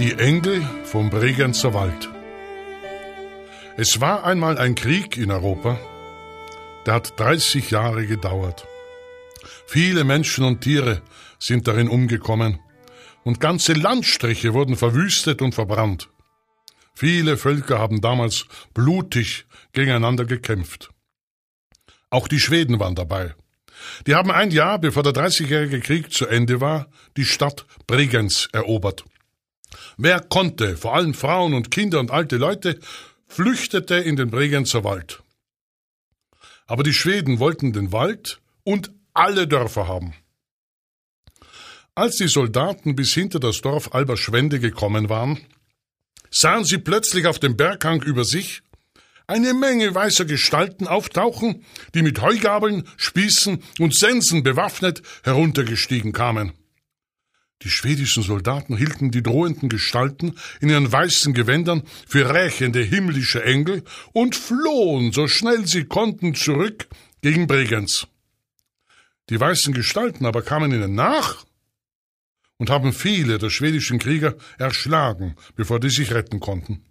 Die Engel vom Bregenzer Wald. Es war einmal ein Krieg in Europa, der hat 30 Jahre gedauert. Viele Menschen und Tiere sind darin umgekommen und ganze Landstriche wurden verwüstet und verbrannt. Viele Völker haben damals blutig gegeneinander gekämpft. Auch die Schweden waren dabei. Die haben ein Jahr, bevor der 30-jährige Krieg zu Ende war, die Stadt Bregenz erobert. Wer konnte, vor allem Frauen und Kinder und alte Leute, flüchtete in den Bregenzer Wald. Aber die Schweden wollten den Wald und alle Dörfer haben. Als die Soldaten bis hinter das Dorf Alberschwende gekommen waren, sahen sie plötzlich auf dem Berghang über sich eine Menge weißer Gestalten auftauchen, die mit Heugabeln, Spießen und Sensen bewaffnet heruntergestiegen kamen. Die schwedischen Soldaten hielten die drohenden Gestalten in ihren weißen Gewändern für rächende himmlische Engel und flohen, so schnell sie konnten, zurück gegen Bregenz. Die weißen Gestalten aber kamen ihnen nach und haben viele der schwedischen Krieger erschlagen, bevor die sich retten konnten.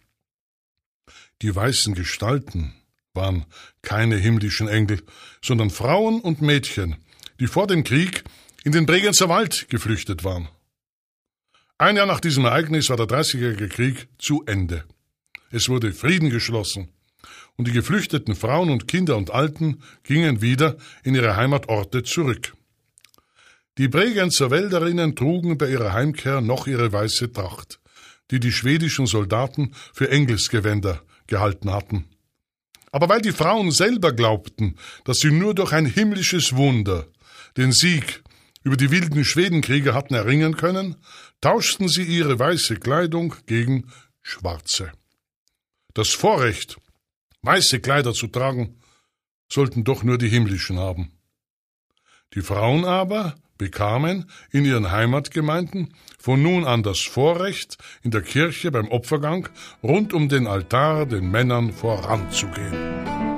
Die weißen Gestalten waren keine himmlischen Engel, sondern Frauen und Mädchen, die vor dem Krieg in den Bregenzer Wald geflüchtet waren. Ein Jahr nach diesem Ereignis war der 30-jährige Krieg zu Ende. Es wurde Frieden geschlossen und die geflüchteten Frauen und Kinder und Alten gingen wieder in ihre Heimatorte zurück. Die Bregenzer Wälderinnen trugen bei ihrer Heimkehr noch ihre weiße Tracht, die die schwedischen Soldaten für Engelsgewänder gehalten hatten. Aber weil die Frauen selber glaubten, dass sie nur durch ein himmlisches Wunder den Sieg über die wilden Schwedenkrieger hatten erringen können, tauschten sie ihre weiße Kleidung gegen schwarze. Das Vorrecht, weiße Kleider zu tragen, sollten doch nur die himmlischen haben. Die Frauen aber bekamen in ihren Heimatgemeinden von nun an das Vorrecht, in der Kirche beim Opfergang rund um den Altar den Männern voranzugehen.